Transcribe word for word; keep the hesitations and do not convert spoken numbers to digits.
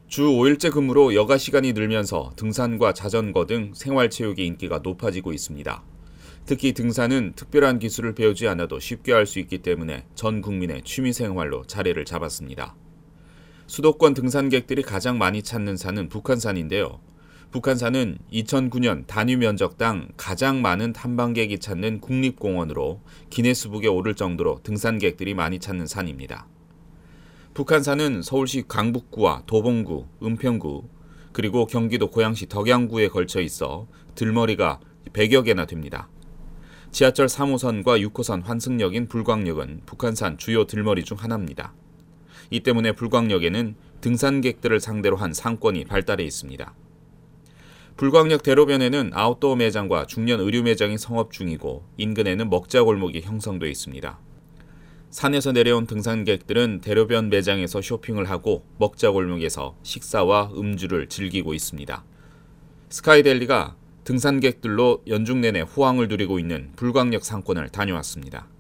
주 오 일제 근무로 여가 시간이 늘면서 등산과 자전거 등 생활체육의 인기가 높아지고 있습니다. 특히 등산은 특별한 기술을 배우지 않아도 쉽게 할 수 있기 때문에 전 국민의 취미생활로 자리를 잡았습니다. 수도권 등산객들이 가장 많이 찾는 산은 북한산인데요. 북한산은 이천구 년 단위 면적당 가장 많은 탐방객이 찾는 국립공원으로 기네스북에 오를 정도로 등산객들이 많이 찾는 산입니다. 북한산은 서울시 강북구와 도봉구, 은평구, 그리고 경기도 고양시 덕양구에 걸쳐 있어 들머리가 백여 개나 됩니다. 지하철 삼 호선과 육 호선 환승역인 불광역은 북한산 주요 들머리 중 하나입니다. 이 때문에 불광역에는 등산객들을 상대로 한 상권이 발달해 있습니다. 불광역 대로변에는 아웃도어 매장과 중년 의류 매장이 성업 중이고 인근에는 먹자골목이 형성돼 있습니다. 산에서 내려온 등산객들은 대로변 매장에서 쇼핑을 하고 먹자골목에서 식사와 음주를 즐기고 있습니다. 스카이델리가 등산객들로 연중 내내 호황을 누리고 있는 불광역 상권을 다녀왔습니다.